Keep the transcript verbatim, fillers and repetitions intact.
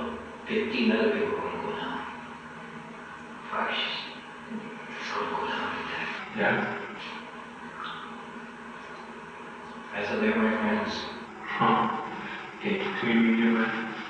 pettina la bevo con cola. Facile. Solo cola. Yeah. As are they, my friends. Huh. Okay, between me and you, man.